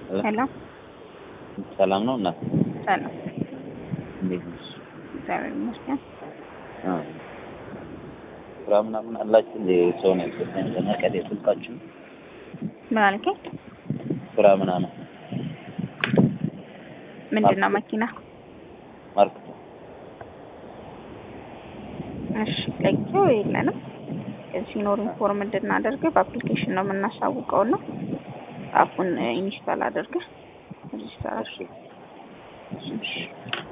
Hello. ሰላም ነው እና ሰላም እንዴት ነሽ? እግዚአብሔር ይመስገን። ስራ ምናምን አላችሁ እንዴ? ሰው ነው የሰጠኝ ለመቀሌ ስልካችሁ ምን አልከኝ? ስራ ምናምን ምንድነው መኪና? ማርኬት እሺ ለጊዜው የለንም። ሲኖር ኢንፎርም እንድናደርግ በአፕሊኬሽን ነው የምናሳውቀው ነው። አፑን ኢንስታል አድርገህ ሬጅስተር እሺ